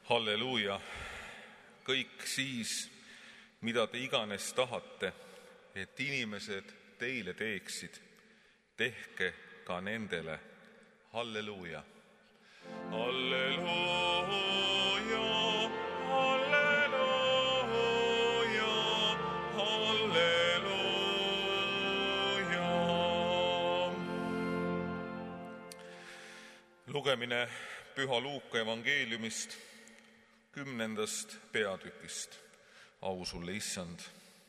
Halleluuja! Kõik siis, mida te iganes tahate, et inimesed teile teeksid, tehke ka nendele. Halleluuja! Halleluuja! Halleluuja! Halleluuja! Lugemine Püha Luuka evangeeliumist 10. peatükist. Au sulle, Issand!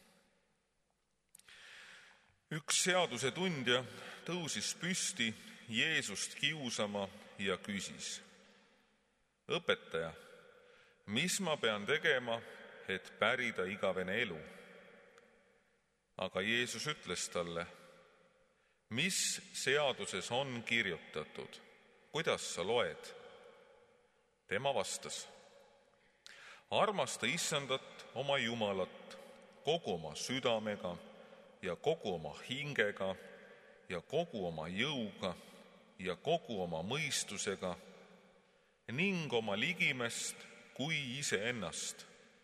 Üks seaduse tundja tõusis püsti Jeesust kiusama ja küsis: Õpetaja, mis ma pean tegema, et pärida igavene elu? Aga Jeesus ütles talle: mis seaduses on kirjutatud? Kuidas sa loed? Tema vastas: armasta Issandat oma Jumalat kogu oma südamega ja kogu oma hingega ja kogu oma jõuga ja kogu oma mõistusega ning oma ligimest kui iseennast.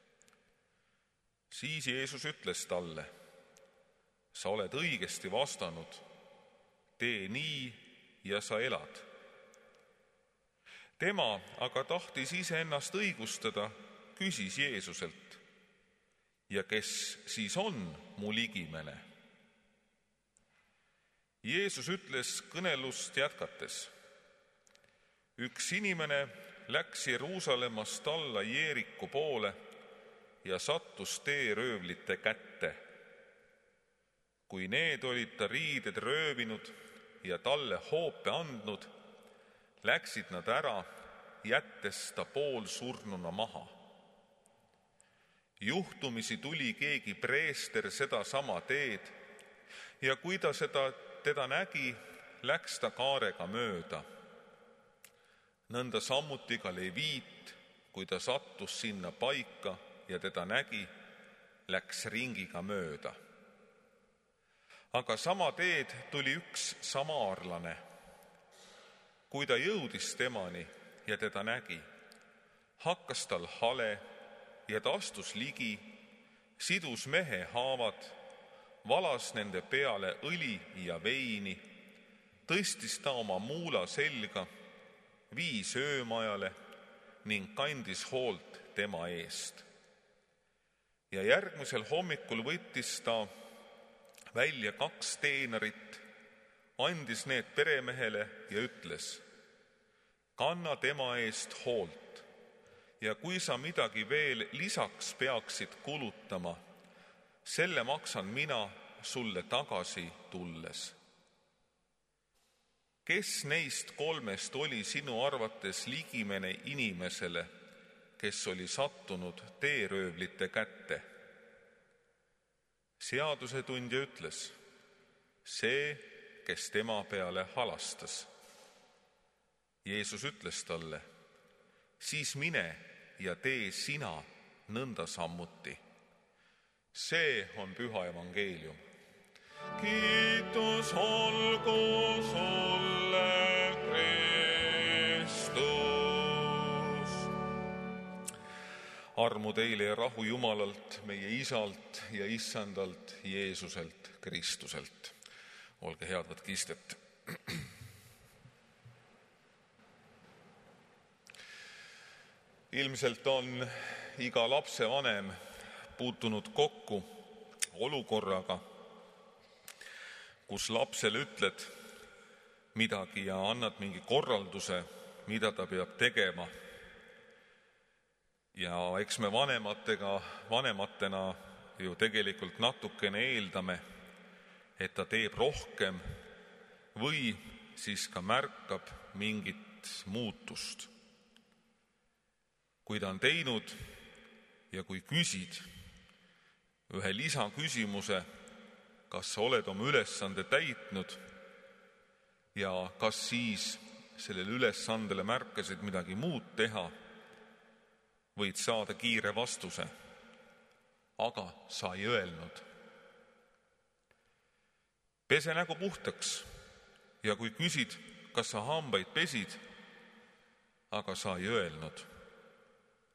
Siis Jeesus ütles talle: sa oled õigesti vastanud, tee nii ja sa elad. Tema aga tahtis iseennast õigustada, küsis Jeesuselt: ja kes siis on mu ligimene? Jeesus ütles kõnelust jätkates: üks inimene läks Jeruusalemmast alla Jeeriku poole ja sattus teeröövlite kätte. Kui need olid ta riided röövinud ja talle hoope andnud, läksid nad ära, jättes ta poolsurnuna maha. Juhtumisi tuli keegi preester sedasama teed ja kui ta teda nägi, läks ta kaarega mööda. Nõnda samuti ka leviit, kui ta sattus sinna paika ja teda nägi, läks ringiga mööda. Aga sama teed tuli üks samaarlane. Kui ta jõudis temani ja teda nägi, hakkas tal hale ja ta astus ligi, sidus mehe haavad, valas nende peale õli ja veini, tõstis ta oma muula selga, viis öömajale ning kandis hoolt tema eest. Ja järgmisel hommikul võttis ta välja 2 teenarit, andis need peremehele ja ütles: kanna tema eest hoolt ja kui sa midagi veel lisaks peaksid kulutama, selle maksan mina sulle tagasi tulles. Kes neist 3 oli sinu arvates ligimene inimesele, kes oli sattunud teeröövlite kätte? Seadusetundja ütles: see, kes tema peale halastas. Jeesus ütles talle: siis mine ja tee sina nõnda sammuti. See on püha evangeelium. Kiitus olgu sulle, Kristus. Armu teile ja rahu Jumalalt, meie Isalt ja Issandalt Jeesuselt Kristuselt. Olge head, võtke istet. Ilmselt on iga lapsevanem puutunud kokku olukorraga, kus lapsele ütled midagi ja annad mingi korralduse, mida ta peab tegema. Ja eks me vanematena ju tegelikult natukene eeldame, et ta teeb rohkem või siis ka märkab mingit muutust. Kui ta on teinud ja kui küsid ühe lisaküsimuse, kas sa oled oma ülesande täitnud ja kas siis sellele ülesandele märkasid midagi muud teha, võid saada kiire vastuse: aga sa ei öelnud. Pese nägu puhtaks ja kui küsid, kas sa hambaid pesid, aga sa ei öelnud.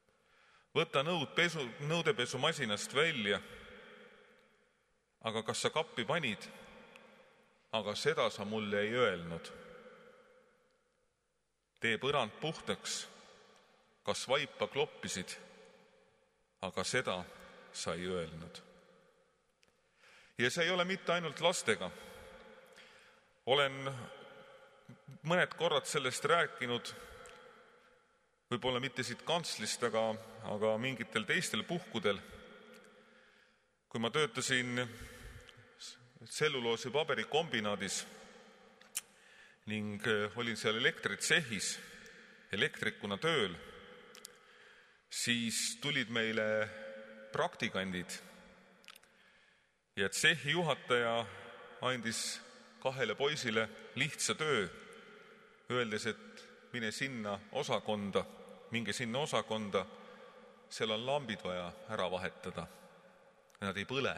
võta nõudepesumasinast välja, aga kas sa kappi panid? Aga seda sa mulle ei öelnud. Tee põrand puhtaks, kas vaipa kloppisid? Aga seda sa ei öelnud. Ja see ei ole mitte ainult lastega. Olen mõned korrad sellest rääkinud, võib-olla mitte siit kantslist, aga mingitel teistel puhkudel. Kui ma töötasin tselluloosipaberi-kombinaadis ning olin seal elektritsehis elektrikuna tööl, siis tulid meile praktikandid ja tsehi juhataja andis 2 poisile lihtsa töö, öeldes, et minge sinna osakonda, seal on lambid vaja ära vahetada. Nad ei põle.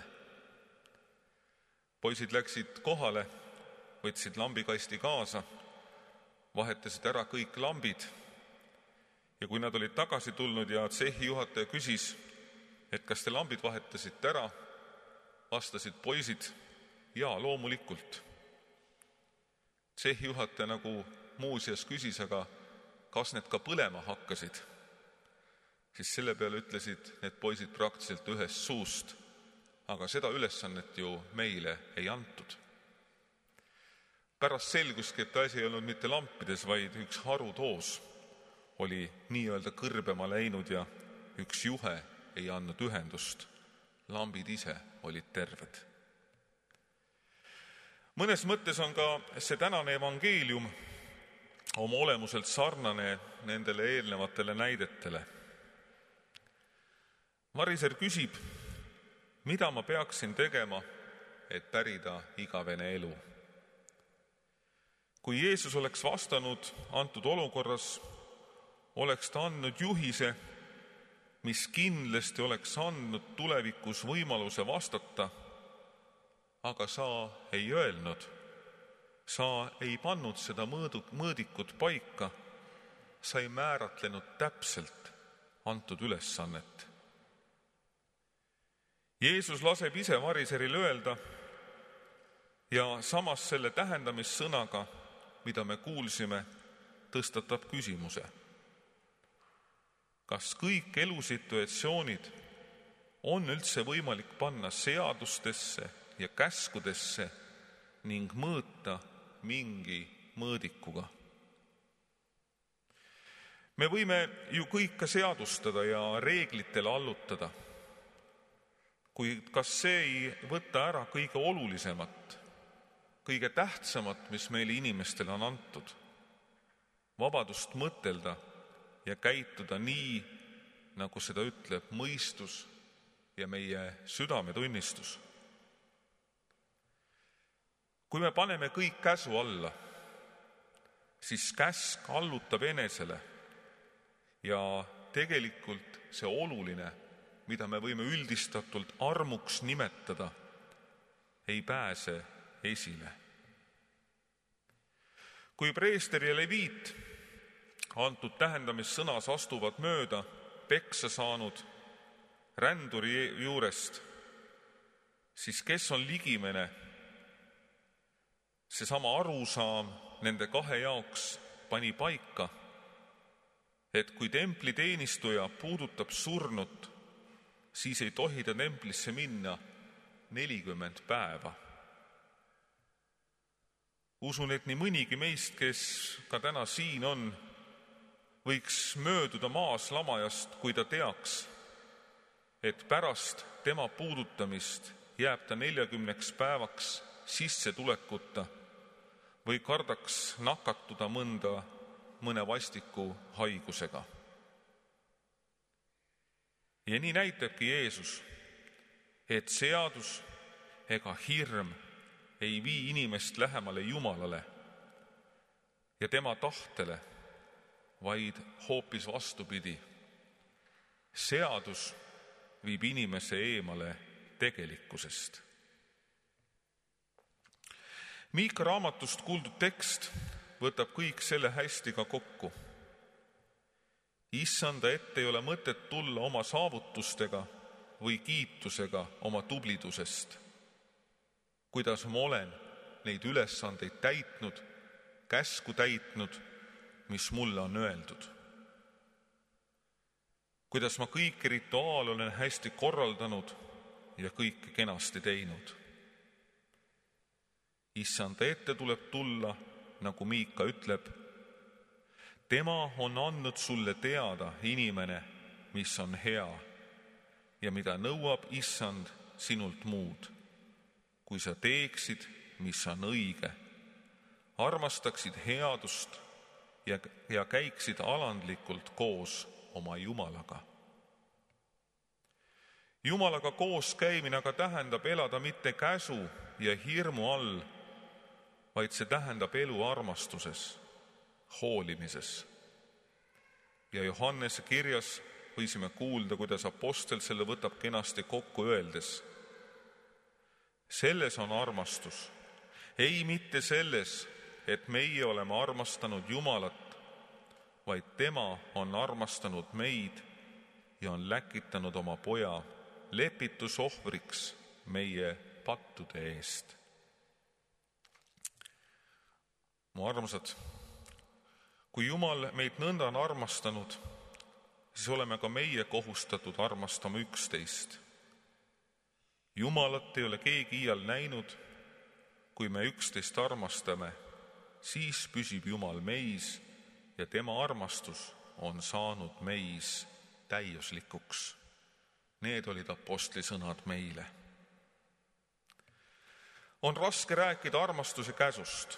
Poisid läksid kohale, võtsid lambikasti kaasa, vahetasid ära kõik lambid ja kui nad olid tagasi tulnud ja tsehi juhataja küsis, et kas te lambid vahetasite ära, vastasid poisid, jaa, loomulikult. Tsehi juhataja nagu muuseas küsis, aga kas need ka põlema hakkasid? Siis selle peale ütlesid need poisid praktiliselt ühest suust, aga seda ülesannet ju meile ei antud. Pärast selguski, et asi ei olnud mitte lampides, vaid üks harutoos oli nii-öelda kõrbema läinud ja üks juhe ei andnud ühendust. Lambid ise olid terved. Mõnes mõttes on ka see tänane evangeelium oma olemuselt sarnane nendele eelnevatele näidetele. Variser küsib, mida ma peaksin tegema, et pärida igavene elu. Kui Jeesus oleks vastanud antud olukorras, oleks ta andnud juhise, mis kindlasti oleks andnud tulevikus võimaluse vastata, aga sa ei öelnud, sa ei pannud seda mõõdikut paika, sa ei määratlenud täpselt antud ülesannet. Jeesus laseb ise variseril öelda ja samas selle tähendamissõnaga, mida me kuulsime, tõstatab küsimuse. Kas kõik elusituatsioonid on üldse võimalik panna seadustesse ja käskudesse ning mõõta mingi mõõdikuga? Me võime ju kõike seadustada ja reeglitele allutada, kuid kas see ei võta ära kõige olulisemat, kõige tähtsamat, mis meile inimestele on antud? Vabadust mõtelda ja käituda nii, nagu seda ütleb mõistus ja meie südametunnistus. Kui me paneme kõik käsu alla, siis käsk allutab enesele ja tegelikult see oluline, mida me võime üldistatult armuks nimetada, ei pääse esile. Kui preester ja leviit antud tähendamissõnas astuvad mööda peksa saanud ränduri juurest, siis kes on ligimene? Seesama arusaam nende 2 jaoks pani paika, et kui templiteenistuja puudutab surnut, siis ei tohi ta templisse minna 40 päeva. Usun, et nii mõnigi meist, kes ka täna siin on, võiks mööduda maas lamajast, kui ta teaks, et pärast tema puudutamist jääb ta 40 päevaks sissetulekuta või kardaks nakatuda mõne vastiku haigusega. Ja nii näitabki Jeesus, et seadus ega hirm ei vii inimest lähemale Jumalale ja tema tahtele, vaid hoopis vastupidi. Seadus viib inimese eemale tegelikkusest. Miika raamatust kuuldud tekst võtab kõik selle hästi ka kokku. Issanda ette ei ole mõtet tulla oma saavutustega või kiitusega oma tublidusest. Kuidas ma olen neid ülesandeid täitnud, käsku täitnud, mis mulle on öeldud. Kuidas ma kõiki rituaale olen hästi korraldanud ja kõike kenasti teinud. Issanda ette tuleb tulla, nagu Miika ütleb, tema on andnud sulle teada, inimene, mis on hea ja mida nõuab Issand sinult muud, kui sa teeksid, mis on õige, armastaksid headust ja käiksid alandlikult koos oma Jumalaga. Jumalaga koos käimine aga tähendab elada mitte käsu ja hirmu all, vaid see tähendab elu armastuses, hoolimises. Ja Johannese kirjas võisime kuulda, kuidas apostel selle võtab kenasti kokku öeldes. Selles on armastus, ei mitte selles, et meie oleme armastanud Jumalat, vaid tema on armastanud meid ja on läkitanud oma poja lepitusohvriks meie pattude eest. Mu armsad, kui Jumal meid nõnda on armastanud, siis oleme ka meie kohustatud armastama üksteist. Jumalat ei ole keegi iial näinud. Kui me üksteist armastame, siis püsib Jumal meis ja tema armastus on saanud meis täiuslikuks. Need olid apostli sõnad meile. On raske rääkida armastuse käsust.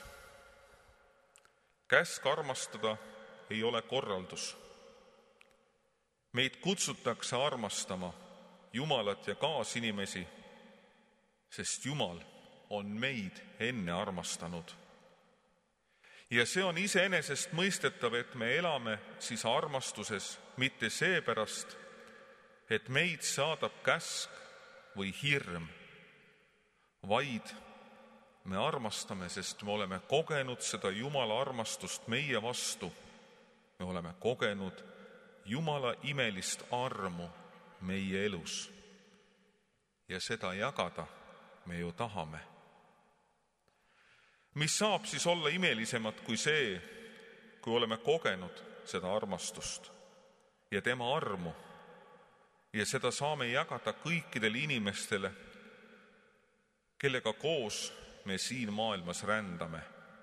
Käsk armastada ei ole korraldus. Meid kutsutakse armastama Jumalat ja kaasinimesi, sest Jumal on meid enne armastanud. Ja see on iseenesest mõistetav, et me elame siis armastuses mitte seepärast, et meid saadab käsk või hirm, vaid me armastame, sest me oleme kogenud seda Jumala armastust meie vastu. Me oleme kogenud Jumala imelist armu meie elus. Ja seda jagada me ju tahame. Mis saab siis olla imelisemat kui see, kui oleme kogenud seda armastust ja tema armu ja seda saame jagada kõikidele inimestele, kellega koos me siin maailmas rändame.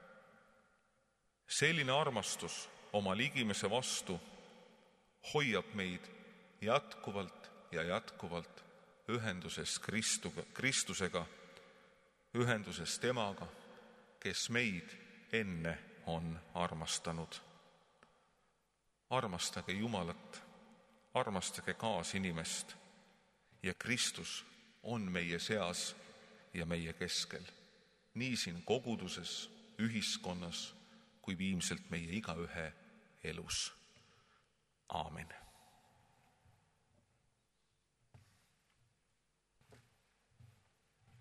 Selline armastus oma ligimese vastu hoiab meid jätkuvalt ja jätkuvalt ühenduses Kristusega, ühenduses temaga, kes meid enne on armastanud. Armastage Jumalat, armastage kaasinimest ja Kristus on meie seas ja meie keskel, nii siin koguduses, ühiskonnas kui viimselt meie igaühe elus. Aamen.